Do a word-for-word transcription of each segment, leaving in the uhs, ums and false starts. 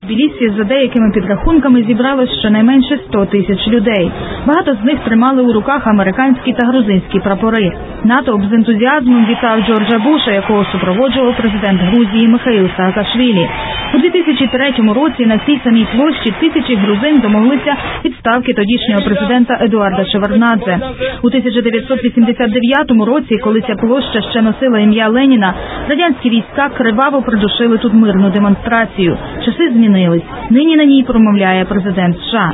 В Тбілісі за деякими підрахунками зібралось щонайменше сто тисяч людей. Багато з них тримали у руках американські та грузинські прапори. Натовп з ентузіазмом вітав Джорджа Буша, якого супроводжував президент Грузії Михаїл Саакашвілі. У дві тисячі третьому році на цій самій площі тисячі грузин домоглися відставки тодішнього президента Едуарда Шеварднадзе. У тисяча дев'ятсот вісімдесят дев'ятому році, коли ця площа ще носила ім'я Леніна, радянські війська криваво придушили тут мирну демонстрацію. Часи змінились. Нині на ній промовляє президент США.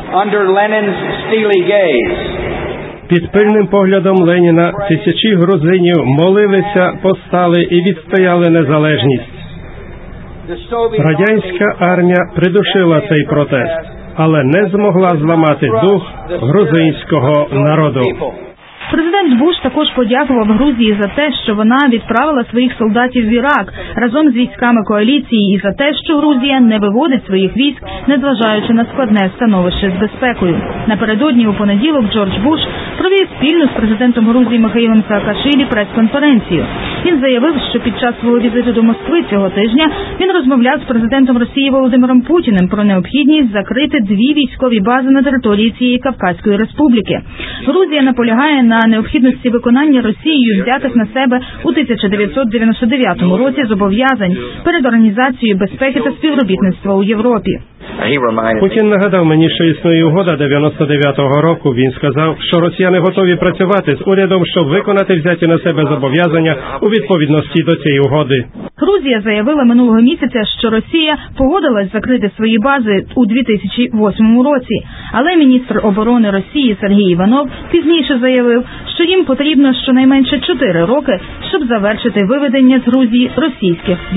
Під пильним поглядом Леніна тисячі грузинів молилися, постали і відстояли незалежність. Радянська армія придушила цей протест, але не змогла зламати дух грузинського народу. Президент Буш також подякував Грузії за те, що вона відправила своїх солдатів в Ірак разом з військами коаліції, і за те, що Грузія не виводить своїх військ, незважаючи на складне становище з безпекою. Напередодні у понеділок Джордж Буш провів спільно з президентом Грузії Михаїлом Саакашвілі прес-конференцію. Він заявив, що під час свого візиту до Москви цього тижня він розмовляв з президентом Росії Володимиром Путіним про необхідність закрити дві військові бази на території цієї Кавказької республіки. Грузія наполягає на необхідності виконання Росією взятих на себе у тисяча дев'ятсот дев'яносто дев'ятому році зобов'язань перед Організацією безпеки та співробітництва у Європі. Путін нагадав мені, що існує угода дев'яносто дев'ятого року. Він сказав, що росіяни готові працювати з урядом, щоб виконати взяті на себе зобов'язання у відповідності до цієї угоди. Грузія заявила минулого місяця, що Росія погодилась закрити свої бази у дві тисячі восьмому році. Але міністр оборони Росії Сергій Іванов пізніше заявив, що їм потрібно щонайменше чотири роки, щоб завершити виведення з Грузії російських військ.